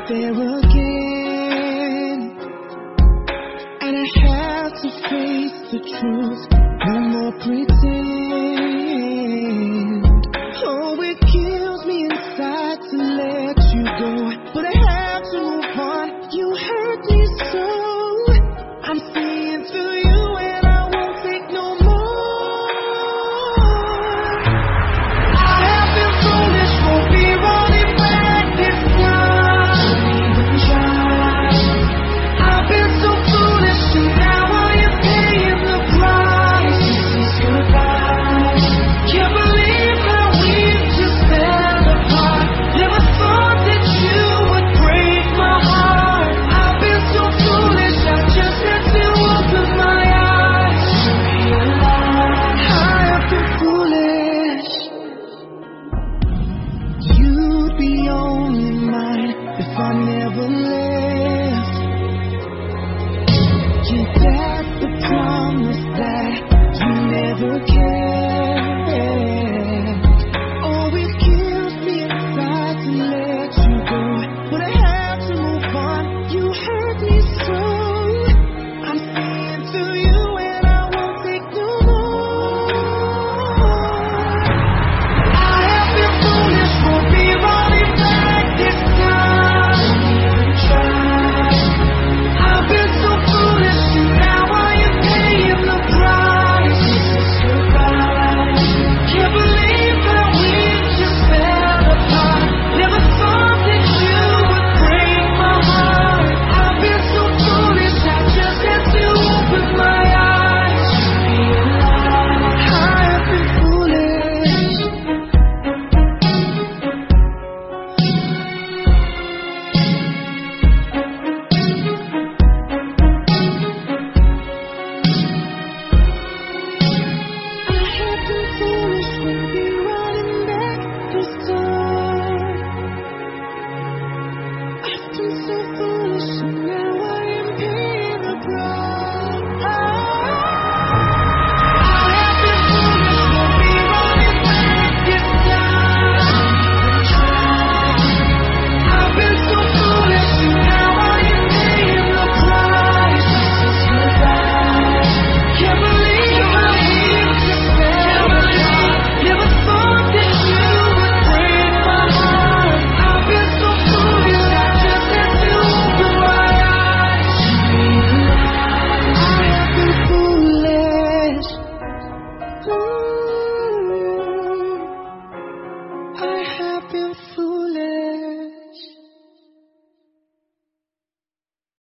there again, and I have to face the truth. No more pretend. Oh, it kills me inside to let you go, but I have to move on. You hurt me so. I'm seeing through you, and I won't take no more. I have been foolish, won't be running back this time. Don't even try. I've been so foolish, and now I am paying the price. This is goodbye. Can't believe how we've just fell apart. Never thought that you would break my heart. I've been so foolish, I just had to open my eyes to realize I have been foolish. You'd be only mine if I never left. Yeah, that's the promise that you never kept.